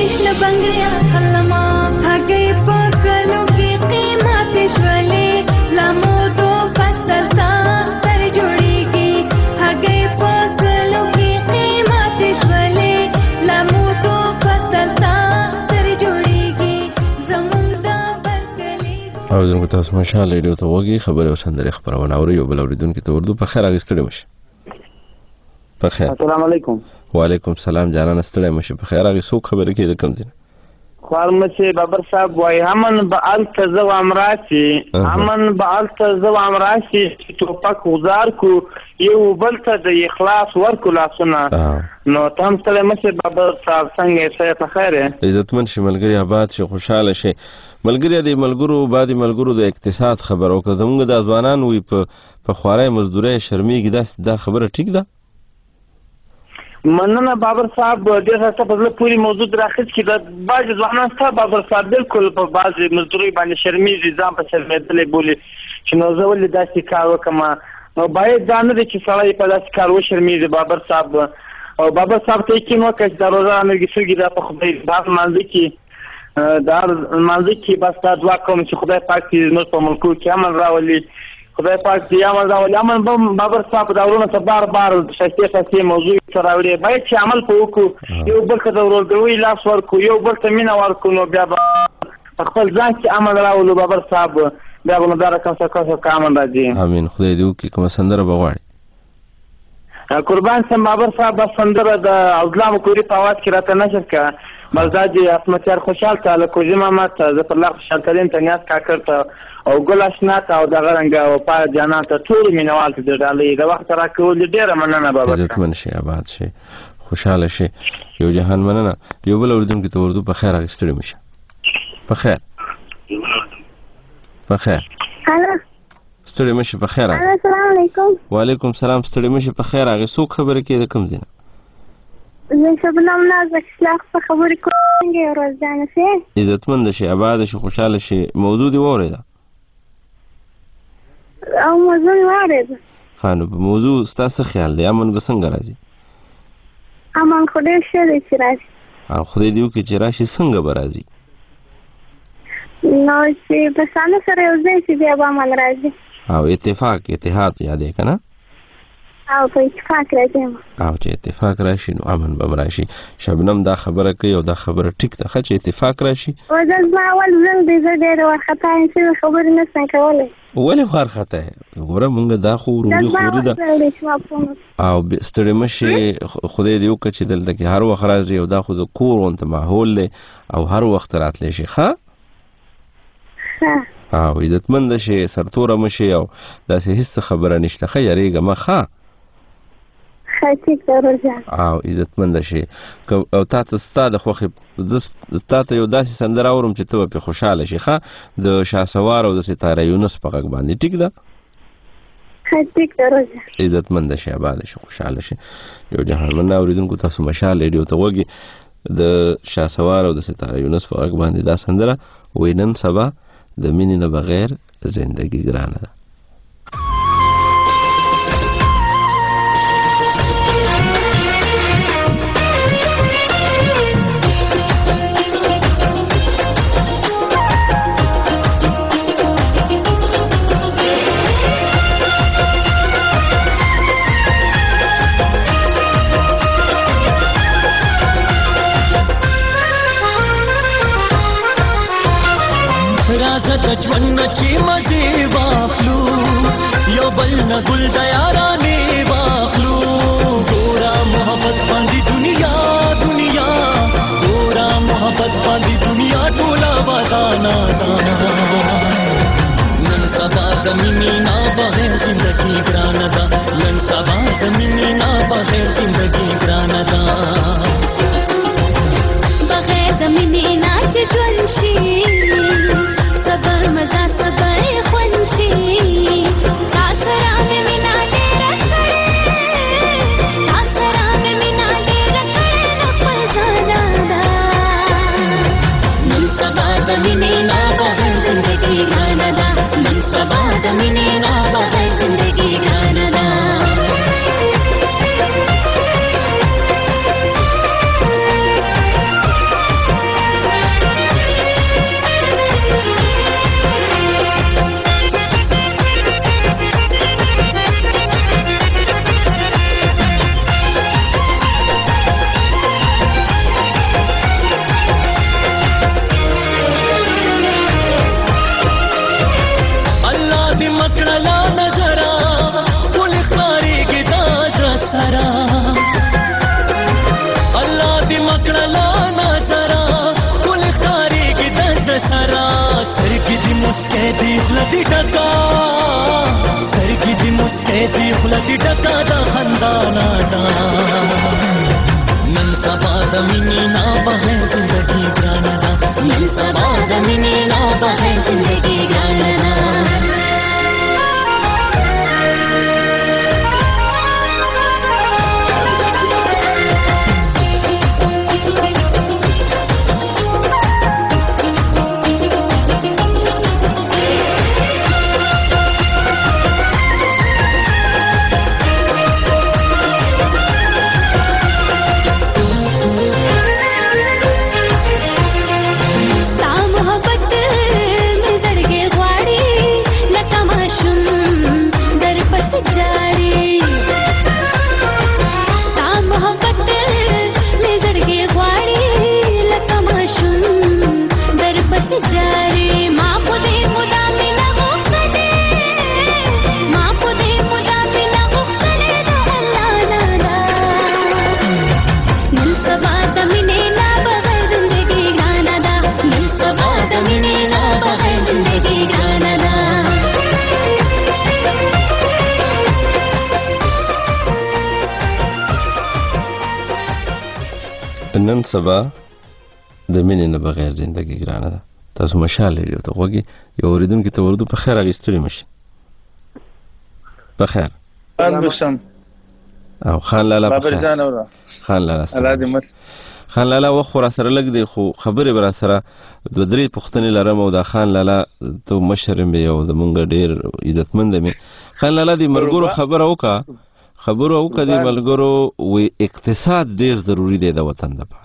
بنگړیا کلمه هغه په کلو کې قیمت شولې تاسو مشال ریډیو ته وګورئ خبره وسندره خبرونه اوري او بل اوریدونکو ته ورته په خیر اغستړي مشه په خیر السلام علیکم وعلیکم السلام جانان ستړي مشه په خیر اغه څوک خبره کې د کم دي خارمچه بابر صاحب وای همن به ال تزو امراسي همن به ال تزو امراسي توپک غزار کو یو بل ته د اخلاص ورکو لاسونه نو تم ستړي مشه بابر صاحب څنګه څه په خیره عزتمن شملګری آباد شي خوشاله شي ملګری د ملګرو بعد ملګرو د اقتصاد خبر او کدمغه د ځوانان وي په خوارای مزدوري شرمېږي دا خبره ټیک ده مننه بابر صاحب ډېر څه په پوری موضوع راخص کی د باج ځوانان څخه بابر صاحب بالکل په باز مزدوري باندې شرمېږي ځان په شرمېدلې بولی چې نو زه ولې داسې کار وکم او باید دا نه چې سړی په داسې کار وشرمېږي بابر صاحب او بابر صاحب ته کې نو کښ د روزانه نرګسوګي د په خدای باب منځ کې دار منځ کې بس دا دعا کوم چې خدای پاک دې نو په ملکو کې امن راولي خدای پاک دې امن راولي امن بابر صاحب دا ورونه ته بار شته موضوع راوړي باید چې عمل په وکړو یو بل ته ورولګوي لاس ورکو یو بل ته مینا ورکو نو بیا خپل ځان کې عمل راولو بابر صاحب بیا به مدار کوم څه کار راځي امين خدای دې وکړي کوم سندره بغواړي قربان سم بابر صاحب سندره د ازلام کوری په आवाज کې راته نشر کا مزاجي اسمتيار خوشحال تعالی کوجي محمد ز پر الله خوشحال ترين تنیاس کا کرته او ګل آشنا تا او د غرنګ او پا جانان ته ټول مینوال ته ډالې د وخت راکول ډیره مننه بابا عزت من شي آباد شي خوشاله شي یو جهان مننه یو بل اوردم کې ته ورته په خیر اغستړي مشه په خیر په خیر هلا ستړي مشه په خیر السلام علیکم وعلیکم السلام ستړي مشه په خیر هغه څوک خبره کې د کم دینه زه شبنم ناز اخلاق په خبرې کوم یو روزانه سي عزتمند شي آباد شي خوشاله شي موضوع دی وره او موضوع واره خانو په موضوع ستاسو خیال دی امن بسنګ راځي امن خدای شه دې راځي او خدای دې وکړي چې راشي څنګه به راځي نو چې په سانه سره یو ځای چې بیا به عمل راځي او اتفاق اتحاد یادې کنه او په اتفاق راځي او چې اتفاق راشي نو امن به راشي شبنم دا خبره کوي او دا خبره ټیک ده چې اتفاق راشي او دا اول ځل دې زه ډېر ورخطا یم چې خبرې نه څنګه کولای ولې ورخطا ګوره مونږ دا خو ورو ده او ستړي مشي خدای دې وکړي چې دلته کې هر وخت راځي او دا خو د کور وانت ماحول له او هر وخت راتلی شي ښه او عزتمند شي سرتوره مشي او داسې هیڅ خبره نشته ښه یریږه ما ښه او عزتمند شي او تاسو ستاسو خوخه تاسو یو داسې سندره اورم چې ته په خوشاله شي ښه د شاسوار او د ستاره یونس په غږ باندې ټیک ده ټیک ده عزتمند شي آباد شي خوشاله شي یو جهان من اوریدونکو تاسو مشال ریډیو ته وګي د شاسوار او د ستاره یونس په غږ باندې دا سندره وینن سبا د مینې نه بغیر زندگی ګرانه ده ژوند چې مزه واخلو یو بل نه ګل د یارانې واخلو ګورا محبت باندې دنیا ګورا محبت باندې دنیا ټوله ودانا نن سبا د مینې نه بغیر زندگی ګرانه ده نن سبا د مینې نه بغیر زندگی ګرانه ده بغیر د مینې نه چې ژوند شي صبر مزه صبر خوندشي تاسره مې مینا ډېره کړې تاسره مې مینا ډېره کړې نه خپل ځان ده نن سبا د مینې نه بغیر زندګي ګرانه ده نن سبا د مینې نه مسکې دی خوله دې ډکه د خندانا ده نن سبا د مینې نه بغیر زندګي ګرانه ده نن سبا د مینې نه بغیر زندګي ګرانه ده نن سبا د مینې نه بغیر زندګي ګرانه ده. تاسو مشال لري ته وګي یو اوریدونکو ته ورته په خیر اغستړي مشي په خیر او خان لالا بابر جان اورا خان لالا الله دې مت خان لالا وخور سره لګ دی خو خبره بر سره د درې پښتنې لرم او د خان لالا ته مشرم به او د مونږ ډیر عزتمند مې خان لالا دی ملګرو خبره وکا خبرو او کدي ملګرو وی اقتصاد ډیر ضروری دی د وطن لپاره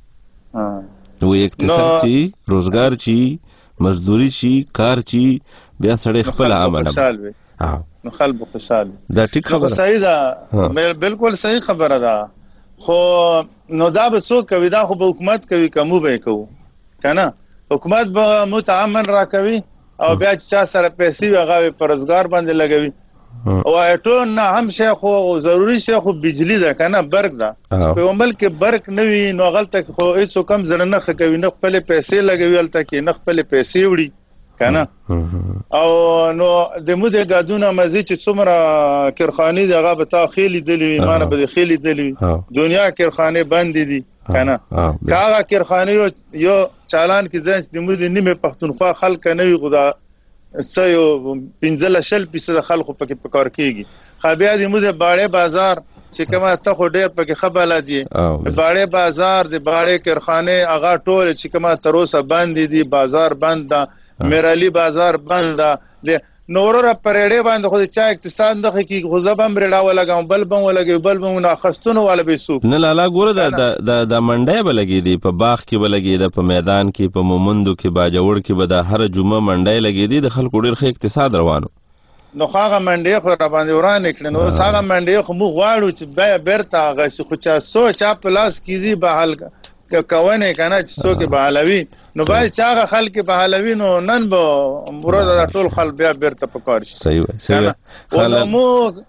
وی اقتصاد چی روزګار چی مزدوری چی کار چی بیا سړی خپل عمل نو خلک خوشاله دا ټیک خبره صحیح ده بالکل صحیح خبره ده خو نو دا به څوک کوي دا خو به حکومت کوي کومو به کوو کنه حکومت به متعامل را کوي او بیا چې سره پیسې هغه پر روزګار باندې لګوي او ټول نه هم شي خو ضروری شي خو بجلی ده کنه برق ده په عمل کې برق نه وي نو غلطه خو هیڅ کم زړه نه کوي نه خپل پیسې لګوي الته کې نه خپل پیسې وړي کنه او نو د موږ غادونه مزي چې څومره کارخانې دغه به تا خېلې دلی مانه به خېلې دلی دنیا کارخانې بند دي کنه کاغه کارخانې یو چالان کې ځنه د موږ نیمه پښتونخوا خلک نه وي خدا سيو 15% خلکو پکې پکار کیږي خبیا د موږ باړې بازار چې کومه ته خو ډېر پکې خبره دي باړې بازار د باړې کارخانه هغه ټول چې کومه تروسه بند دي بازار بند ده میرالی بازار بند ده نورره پرېړې باندې خو چا اقتصاد دغه کې خو زبم رډا ولګم بل بم ولګي بل بم نه خستونه ولا به سوق نه لالا ګوره د منډه بلګي دي په باغ کې بلګي د په میدان کې په مومندو کې باجوړ کې به د هر جمعه منډه لګي دي د خلکو ډېر ښه اقتصاد روانو نو هغه منډه خو را باندې ورانه کړي نو هغه منډه خو مو غواړو چې بیا بیرته هغه خو چا سوچ پلاس کیږي به حل کوونه کنه چې څوک به حلوي نو باید چې هغه خلک به حلوي نو نن به مراد ټول خلک بیا بیرته پکار شي صحیح صحیح مو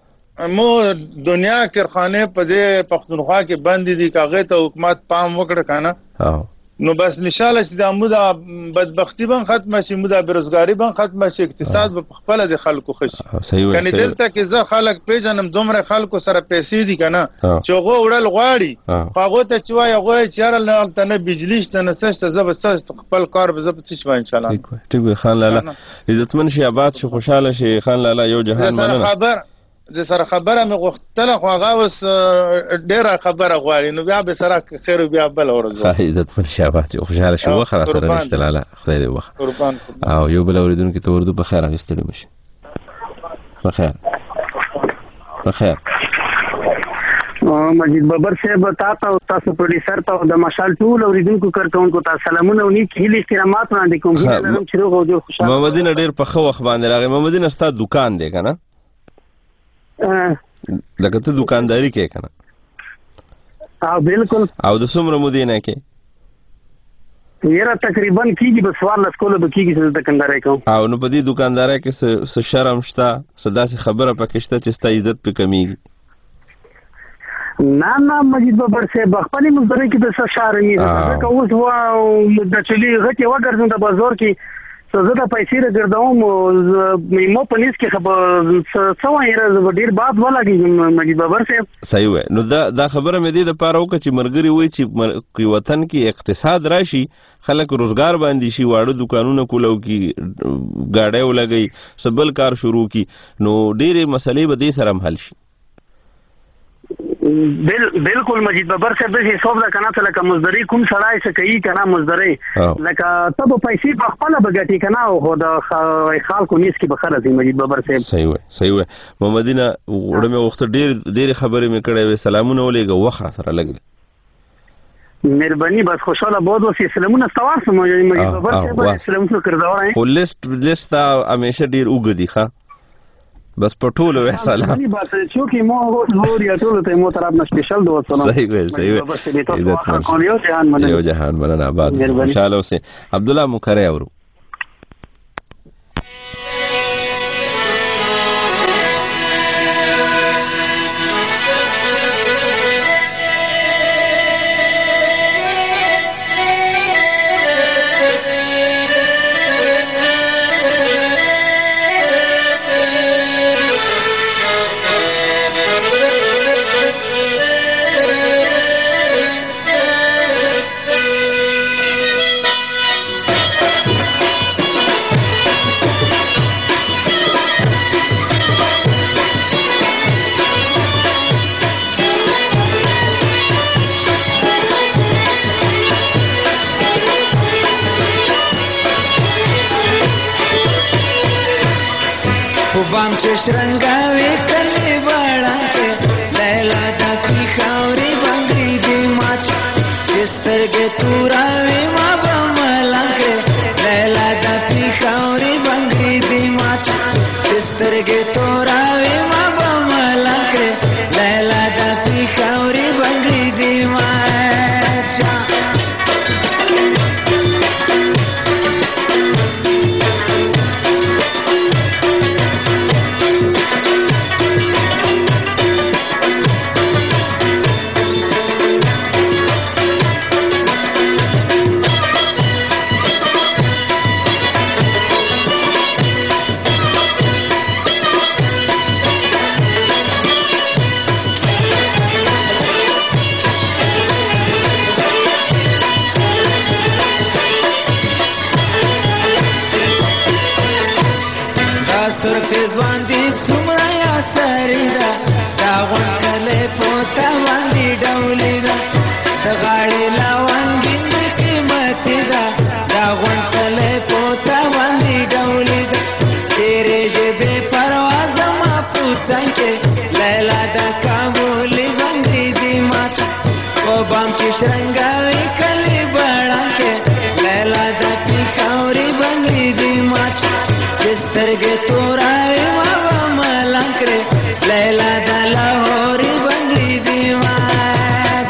دنیا کارخانه په دې پښتونخوا کې بند دي کاغه ته حکومت پام وکړه کنه نو بس نشاله چې د مودا بدبختی بن ختم شي مودا بیروزګاری بن ختم شي اقتصاد په خپل د خلکو خوشي کني دلته کې زه خلک پیژنم دومره خلکو سره پیسې دي کنه چې هغه وړل غواړي هغه ته چې وای هغه چیرل نه بجلی شته نه څه ته زب خپل کار به زب څه ان شاء الله ټیک خان لالا عزتمن شي آباد شي خوشاله شي خان لالا یو جهان مننه د سره خبره مې غوښتله خو هغه اوس ډېره خبره غواړي نو بیا به سره خیر بیا بل ورځ عزت پر شابه خوشاله شو خره سره نشته لاله خدای دې وخت او یو بل اوریدونکو ته ورته په خیر اغستړي مشي په خیر مجید بابر صاحب تاسو پروډوسر ته د مشال ټول اوریدونکو کارکونکو ته سلامونه او نیک هیلې استرامات وړاندې کوم چې روغ او جوړ خوشاله محمدین ډېر په خو وخت باندې راغی محمدین استا دکان دی کنه لکه ته دکانداری کې کنه بالکل او د څومره مودې نه کې یره تقریبا کیږي په سوال سکول به کیږي چې دکانداري کوم او نو په دې دکانداري کې څه شرم شته صدا سي خبره پکې شته چې ستا عزت په کمیږي نه مجید بابر صاحب خپل مزدوري کې د څه شرم نه ځکه اوس و د چلی غټي وګرځم د بازار کې زه د پیسې راګرځوم مو په لیست کې خبر څه وایي ډیر باد ولګي مجید بابر صاحب صحیح وای نو دا خبره مې دې د پاره وکړه چې مرګري وای چې وطن کې اقتصاد راشي خلک روزګار باندې شي واړه دکانونه کولو کې گاډي ولګي سبل کار شروع کی نو ډېرې مسلې به دې سره حل شي بالکل مجید بابر صاحب د حساب د کنه لکه مزدوري کوم سړای څه کوي کنه مزدوري لکه ته په پیسې په خپل بغټي کنه او د خلکو نیس کې بخره دي مجید بابر صاحب صحیح وای محمدینه وړمه وخت ډېر خبرې مې کړې وې سلامونه ولېګه وخت سره لګل مهرباني بس خوشاله بود وسی سلامونه ستوار سم مجید بابر صاحب سلامونه کړدوای خو لیست همیشه ډېر وګدي ښه بس په ټولو سلام باندې بس چونکی مو هو یا ټولو ته مو طرف نه سپیشل دوه سلام صحیح یو جهان مننه آباد خوشاله اوسئ عبد الله مکری اورو شرنګاوي کلی باړانکه لیلا د پیښوري باندې دی ماچ سترګې توراوي ما بملانکه لیلا د پیښوري باندې دی ماچ سترګې توراوي ما بملانکه لیلا د پیښوري باندې دی ماچ شرنګاوي کلی باړانکه لیلا د پیښوري باندې دی ماچ سترګې توراوي ما بملانکه لیلا د لاهوري باندې دی ماچ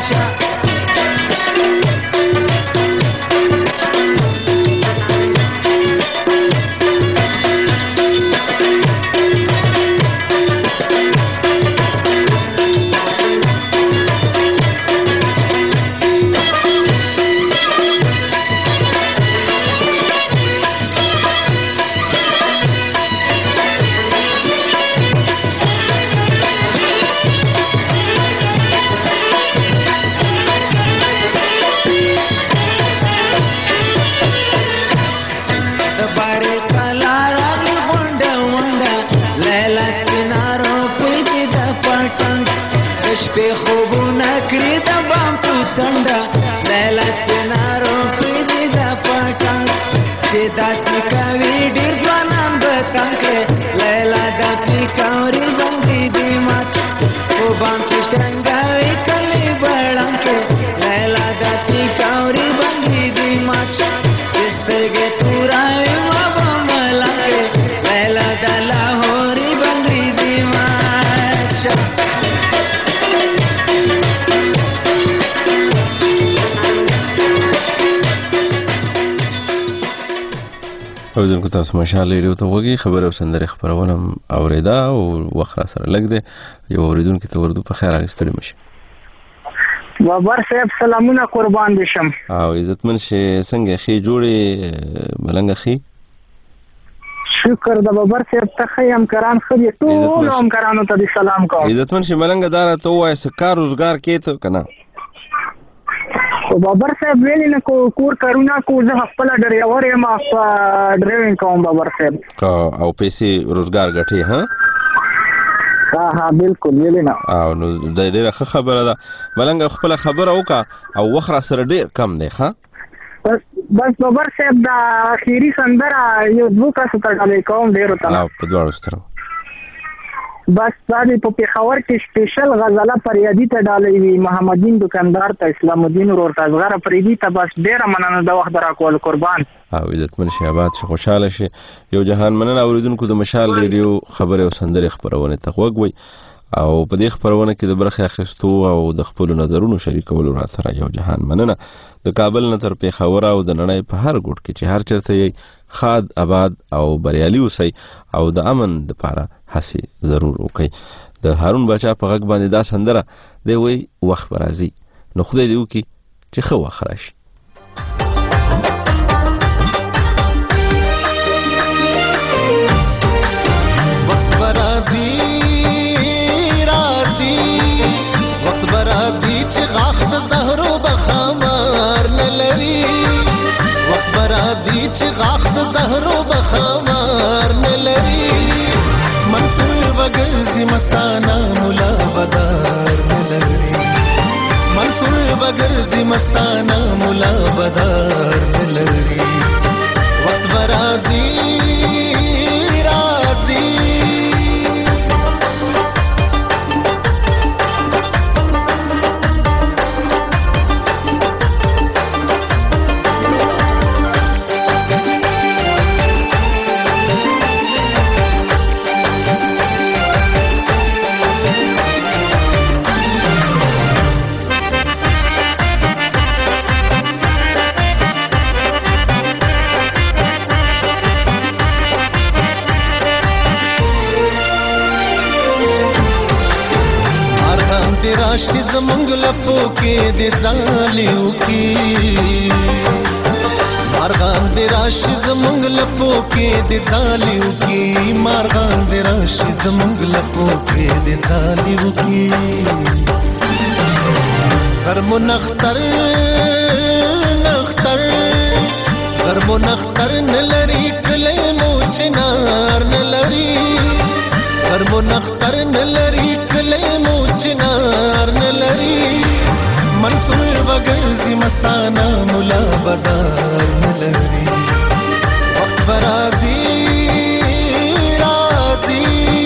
شپې خوبونه کړې د بام پوتنده لیلا سپینارو پریدي د پټنګ چې داسې کوي ډېر ځوانان به تنګ کړې لیلا د پیښوري باندې دی ماچ په بام چې شرنګاوي کلی باړانکه لیلا د پیښوري باندې دی ماچ چې سترګې توراوي ما بملانکه لیلا د لاهوري باندې دی ماچ اوریدونکو تاسو ماشاءالله ریډیو ته وګورئ خبر او سندره خبرونه اوریدا او وخت سره لګ دی یو اوریدونکو ته ورته په خیر راستړي مشه بابر صاحب سلامونه قربان بشم او عزتمن شه څنګه خې جوړې ملنګ خې شکر د بابر صاحب ته ښه همکاران ښه دي ټولو همکارانو ته دې سلام کوم عزتمن شي ملنګه دا راته ووایه څه کار روزګار کې ته که نه بابر صاحب ویلې نه کور کارونه کو زه خپله ډریور یم ډرایوینګ کوم بابر صاحب او پیسې روزګار ګټې ها بالکل ویلې نه او نو د ډېره ښه خبره ده ملنګه خپله خبره وکړه او وخت را سره ډېر کم دی ښه بس بابر صاحب دا اخیری سندره یو دوه کسو ته ډالۍ کوم ډېرو ته په دواړو سترګو بس دا دې په پېښور کې سپیشل غزله فریادي ته ډالۍ وي محمدین دکاندار ته اسلام الدین ورور ته اصغر فریدي ته بس ډېره مننه د وخت راکول قربان او عزتمن شي آباد شي خوشحاله شي یو جهان مننه اوریدونکو د مشال ریډیو خبرې او سندرې خپرونې ته غوږ وئ او په دې خپرونه کې د برخې اخیستو او د خپلو نظرونو شریکولو را سره یو جهان مننه د کابل نه تر پېښور او د نړۍ په هر ګوټ کې چې هر چېرته یې ښاد آباد او بریالي اوسئ او د امن دپاره هڅې ضرور وکئ د هارون باچا په غږ باندې دا سندره دی وایي وخت به راځي نو خدای دې وکړي چې ښه وخت راشي زهرو بخمار نلري منصور بغرزي مستانا مولا بدار نلري منصور بغرزي مستانا مولا بدار نلري وقت برازي رازي راشي زمونږ لپو کې د ځالیو کې مارغان د راشي زمونږ لپو کې د ځالیو کې مارغان د راشي زمونږ لپو کې د ځالیو کې غرمو نختر نختر غرمو نختر نلري کلی مو چنار نلري غرمو نختر نلري کلی مو چنار نلري منصور بغرزي مستانا مولا بدار نلري وقت برازي رازي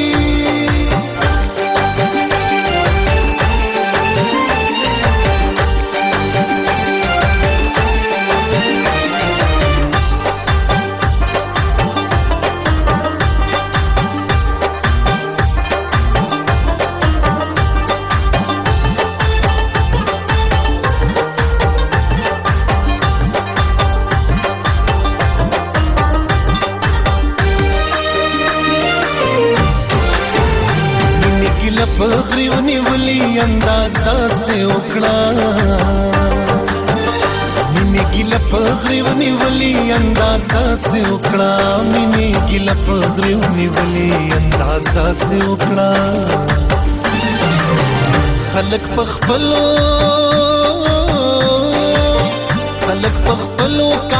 پغریونی ولی انداز داسې وکړه مینې ګیله پغریونی ولی انداز داسې وکړه مینې ګیله پغریونی ولی انداز داسې وکړه خلک په خپلو